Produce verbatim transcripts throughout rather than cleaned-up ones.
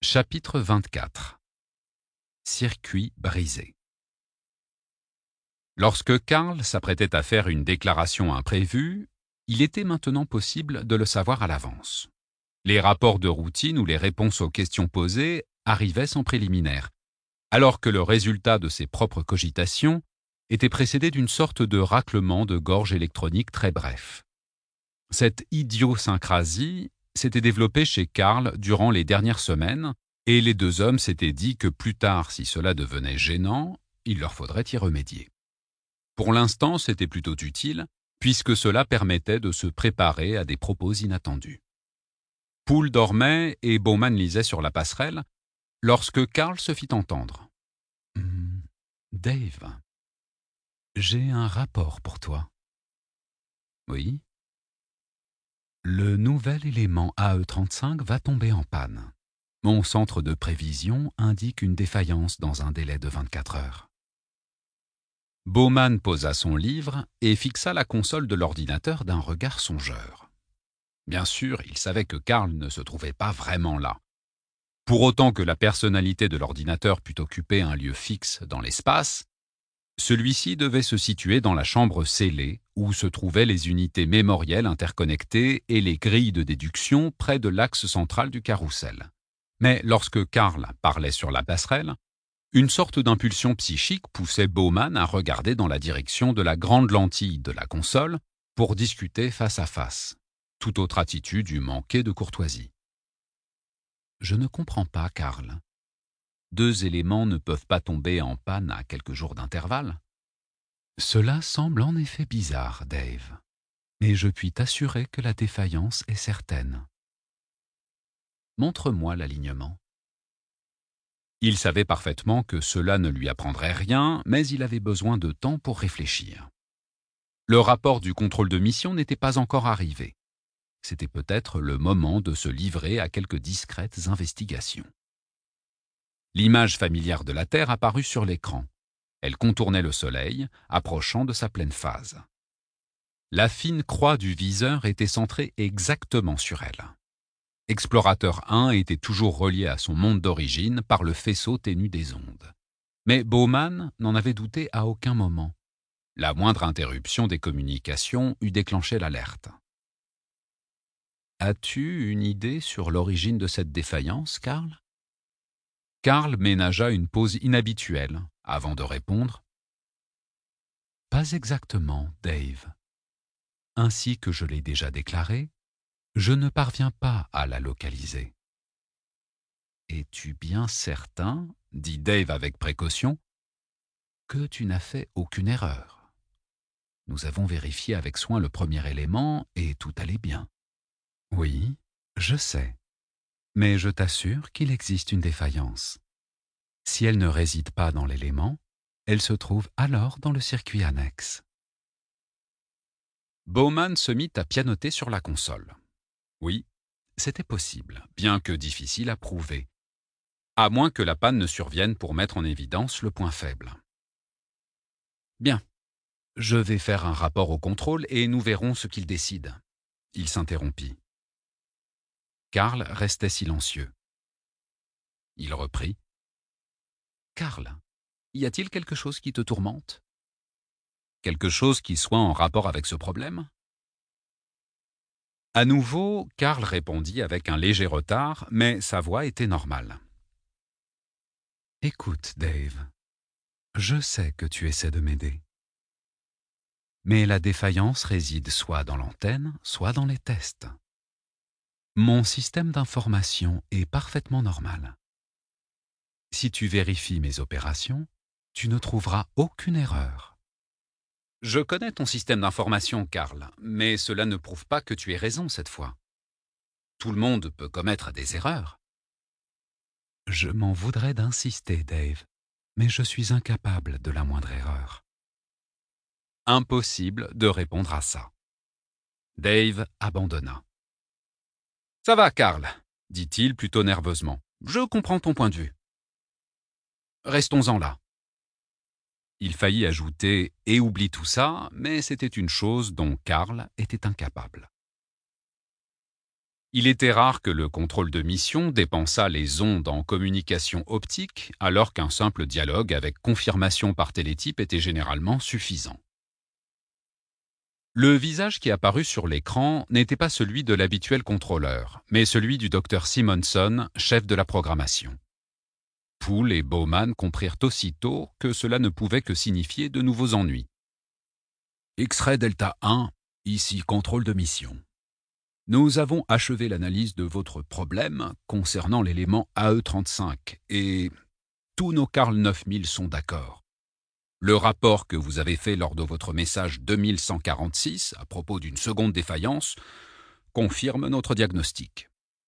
Chapitre vingt-quatre. Circuit brisé. Lorsque Karl s'apprêtait à faire une déclaration imprévue, il était maintenant possible de le savoir à l'avance. Les rapports de routine ou les réponses aux questions posées arrivaient sans préliminaire, alors que le résultat de ses propres cogitations était précédé d'une sorte de raclement de gorge électronique très bref. Cette idiosyncrasie s'était développée chez Karl durant les dernières semaines, et les deux hommes s'étaient dit que plus tard, si cela devenait gênant, il leur faudrait y remédier. Pour l'instant, c'était plutôt utile, puisque cela permettait de se préparer à des propos inattendus. Poole dormait et Bowman lisait sur la passerelle, lorsque Karl se fit entendre. Hum, « Dave, j'ai un rapport pour toi. »« Oui ?»« Le nouvel élément A E trente-cinq va tomber en panne. Mon centre de prévision indique une défaillance dans un délai de vingt-quatre heures. » Bowman posa son livre et fixa la console de l'ordinateur d'un regard songeur. Bien sûr, il savait que Karl ne se trouvait pas vraiment là. Pour autant que la personnalité de l'ordinateur pût occuper un lieu fixe dans l'espace, celui-ci devait se situer dans la chambre scellée où se trouvaient les unités mémorielles interconnectées et les grilles de déduction près de l'axe central du carrousel. Mais lorsque Karl parlait sur la passerelle, une sorte d'impulsion psychique poussait Bowman à regarder dans la direction de la grande lentille de la console pour discuter face à face. Toute autre attitude eût manqué de courtoisie. « Je ne comprends pas, Karl. Deux éléments ne peuvent pas tomber en panne à quelques jours d'intervalle. »« Cela semble en effet bizarre, Dave. Mais je puis t'assurer que la défaillance est certaine. »« Montre-moi l'alignement. » Il savait parfaitement que cela ne lui apprendrait rien, mais il avait besoin de temps pour réfléchir. Le rapport du contrôle de mission n'était pas encore arrivé. C'était peut-être le moment de se livrer à quelques discrètes investigations. L'image familière de la Terre apparut sur l'écran. Elle contournait le Soleil, approchant de sa pleine phase. La fine croix du viseur était centrée exactement sur elle. Explorateur un était toujours relié à son monde d'origine par le faisceau ténu des ondes. Mais Bowman n'en avait douté à aucun moment. La moindre interruption des communications eût déclenché l'alerte. « As-tu une idée sur l'origine de cette défaillance, Karl ?» Karl ménagea une pause inhabituelle avant de répondre. « Pas exactement, Dave. Ainsi que je l'ai déjà déclaré, je ne parviens pas à la localiser. »« Es-tu bien certain, dit Dave avec précaution, que tu n'as fait aucune erreur? Nous avons vérifié avec soin le premier élément et tout allait bien. »« Oui, je sais. Mais je t'assure qu'il existe une défaillance. Si elle ne réside pas dans l'élément, elle se trouve alors dans le circuit annexe. » Bowman se mit à pianoter sur la console. Oui, c'était possible, bien que difficile à prouver, à moins que la panne ne survienne pour mettre en évidence le point faible. Bien, je vais faire un rapport au contrôle et nous verrons ce qu'il décide. Il s'interrompit. Karl restait silencieux. Il reprit. « Karl, y a-t-il quelque chose qui te tourmente? Quelque chose qui soit en rapport avec ce problème ?» À nouveau, Karl répondit avec un léger retard, mais sa voix était normale. « Écoute, Dave, je sais que tu essaies de m'aider. Mais la défaillance réside soit dans l'antenne, soit dans les tests. Mon système d'information est parfaitement normal. Si tu vérifies mes opérations, tu ne trouveras aucune erreur. » « Je connais ton système d'information, Karl, mais cela ne prouve pas que tu aies raison cette fois. Tout le monde peut commettre des erreurs. »« Je m'en voudrais d'insister, Dave, mais je suis incapable de la moindre erreur. » Impossible de répondre à ça. Dave abandonna. « Ça va, Karl, » dit-il plutôt nerveusement. « Je comprends ton point de vue. Restons-en là. » Il faillit ajouter « et oublie tout ça », mais c'était une chose dont Karl était incapable. Il était rare que le contrôle de mission dépensât les ondes en communication optique, alors qu'un simple dialogue avec confirmation par télétype était généralement suffisant. Le visage qui apparut sur l'écran n'était pas celui de l'habituel contrôleur, mais celui du docteur Simonson, chef de la programmation. Poole et Bowman comprirent aussitôt que cela ne pouvait que signifier de nouveaux ennuis. X-ray Delta un, ici contrôle de mission. Nous avons achevé l'analyse de votre problème concernant l'élément A E trente-cinq et tous nos Carl neuf mille sont d'accord. Le rapport que vous avez fait lors de votre message deux mille cent quarante-six à propos d'une seconde défaillance confirme notre diagnostic.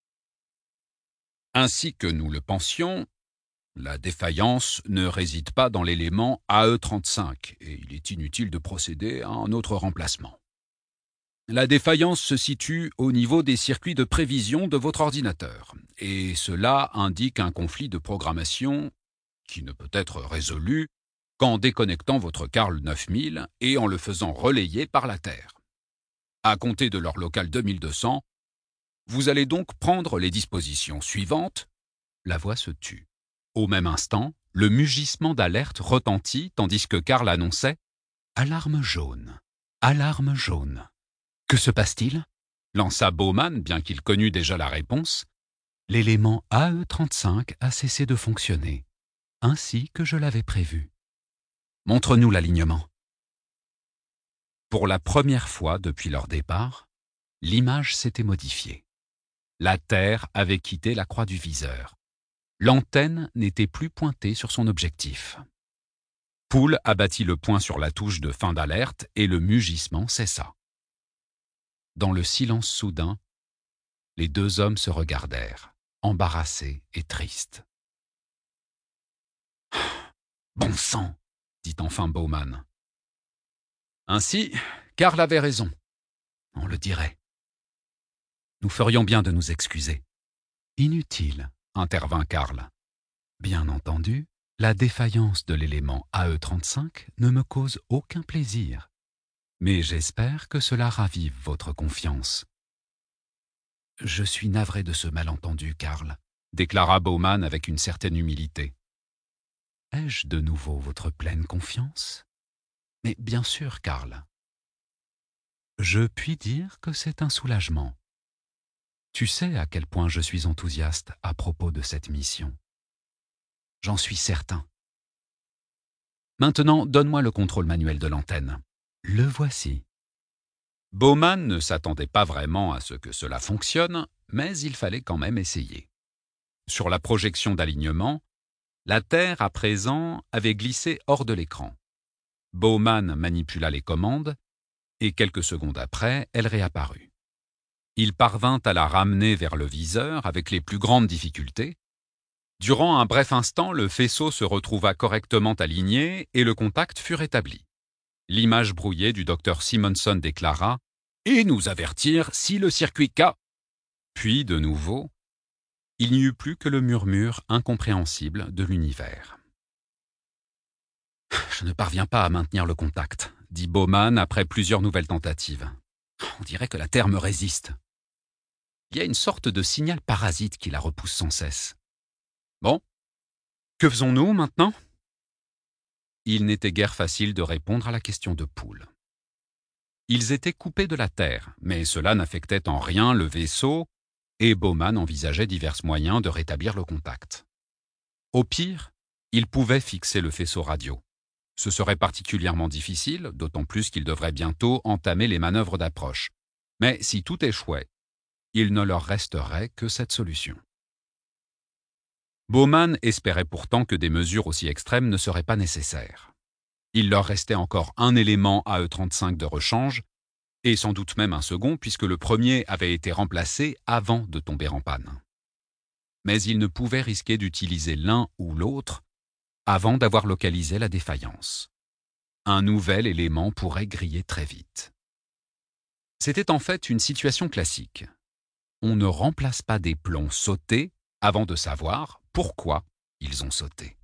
Ainsi que nous le pensions, la défaillance ne réside pas dans l'élément A E trente-cinq et il est inutile de procéder à un autre remplacement. La défaillance se situe au niveau des circuits de prévision de votre ordinateur, et cela indique un conflit de programmation qui ne peut être résolu qu'en déconnectant votre Carl neuf mille et en le faisant relayer par la Terre. À compter de l'heure locale deux mille deux cents, vous allez donc prendre les dispositions suivantes. La voix se tut. Au même instant, le mugissement d'alerte retentit tandis que Carl annonçait « Alarme jaune, alarme jaune ». « Que se passe-t-il » lança Bowman, bien qu'il connût déjà la réponse. « L'élément A E trente-cinq a cessé de fonctionner, ainsi que je l'avais prévu. Montre-nous l'alignement. » Pour la première fois depuis leur départ, l'image s'était modifiée. La Terre avait quitté la croix du viseur. L'antenne n'était plus pointée sur son objectif. Poole abattit le poing sur la touche de fin d'alerte et le mugissement cessa. Dans le silence soudain, les deux hommes se regardèrent, embarrassés et tristes. « Bon sang !» dit enfin Bowman. Ainsi, Carl avait raison. On le dirait. Nous ferions bien de nous excuser. Inutile, intervint Carl. Bien entendu, la défaillance de l'élément A E trente-cinq ne me cause aucun plaisir. Mais j'espère que cela ravive votre confiance. « Je suis navré de ce malentendu, Carl, » déclara Bowman avec une certaine humilité. « Ai-je de nouveau votre pleine confiance ? Mais bien sûr, Carl. Je puis dire que c'est un soulagement. Tu sais à quel point je suis enthousiaste à propos de cette mission. J'en suis certain. Maintenant, donne-moi le contrôle manuel de l'antenne. Le voici. » Bowman ne s'attendait pas vraiment à ce que cela fonctionne, mais il fallait quand même essayer. Sur la projection d'alignement, la Terre, à présent, avait glissé hors de l'écran. Bowman manipula les commandes, et quelques secondes après, elle réapparut. Il parvint à la ramener vers le viseur avec les plus grandes difficultés. Durant un bref instant, le faisceau se retrouva correctement aligné et le contact fut rétabli. L'image brouillée du docteur Simonson déclara « Et nous avertir si le circuit K… » Puis, de nouveau, il n'y eut plus que le murmure incompréhensible de l'univers. « Je ne parviens pas à maintenir le contact, » dit Bowman après plusieurs nouvelles tentatives. « On dirait que la Terre me résiste. Il y a une sorte de signal parasite qui la repousse sans cesse. Bon, que faisons-nous maintenant ?» Il n'était guère facile de répondre à la question de Poole. Ils étaient coupés de la Terre, mais cela n'affectait en rien le vaisseau, et Bowman envisageait divers moyens de rétablir le contact. Au pire, il pouvait fixer le faisceau radio. Ce serait particulièrement difficile, d'autant plus qu'il devrait bientôt entamer les manœuvres d'approche. Mais si tout échouait, il ne leur resterait que cette solution. Bowman espérait pourtant que des mesures aussi extrêmes ne seraient pas nécessaires. Il leur restait encore un élément A E trente-cinq de rechange, et sans doute même un second, puisque le premier avait été remplacé avant de tomber en panne. Mais ils ne pouvaient risquer d'utiliser l'un ou l'autre avant d'avoir localisé la défaillance. Un nouvel élément pourrait griller très vite. C'était en fait une situation classique. On ne remplace pas des plombs sautés avant de savoir pourquoi ils ont sauté.